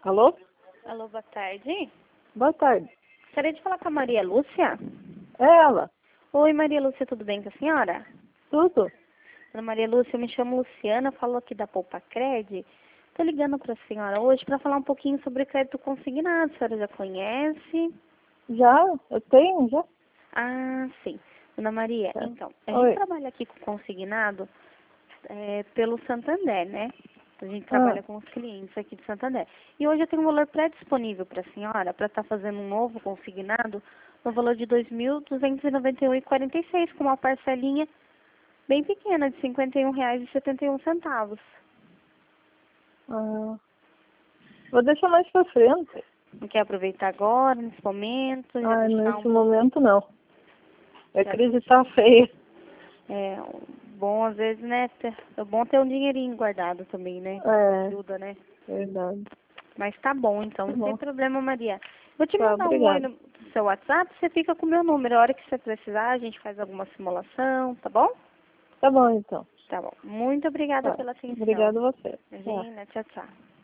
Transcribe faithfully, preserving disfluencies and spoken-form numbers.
Alô? Alô, boa tarde. Boa tarde. Gostaria de falar com a Maria Lúcia. É ela. Oi, Maria Lúcia, tudo bem com a senhora? Tudo? Dona Maria Lúcia, eu me chamo Luciana, falo aqui da Poupa Cred. Estou ligando para a senhora hoje para falar um pouquinho sobre crédito consignado. A senhora já conhece? Já? Eu tenho, já? Ah, sim. Dona Maria, É. então, a Oi. gente trabalha aqui com consignado é, pelo Santander, né? A gente Ah, trabalha com os clientes aqui de Santander. E hoje eu tenho um valor pré-disponível para a senhora, para estar fazendo um novo consignado, no valor de dois mil duzentos e noventa e um reais e quarenta e seis centavos, com uma parcelinha bem pequena, de cinquenta e um reais e setenta e um centavos. ah, vou deixar mais pra frente. Não quer aproveitar agora, nesse momento, já Ah, deixar nesse um... momento não. A Já, crise tá feia. é bom, às vezes, né? ter- É bom ter um dinheirinho guardado também, né? É, Ajuda, né? verdade. Mas tá bom, então, Tá não tem bom. problema, Maria. Vou te Tá, mandar um oi obrigada. no seu WhatsApp, você fica com o meu número. A hora que você precisar, a gente faz alguma simulação, tá bom? Tá bom, então. Tá bom. Muito obrigada Tá. pela atenção. Obrigada a você. Tá. Imagina, tchau, tchau.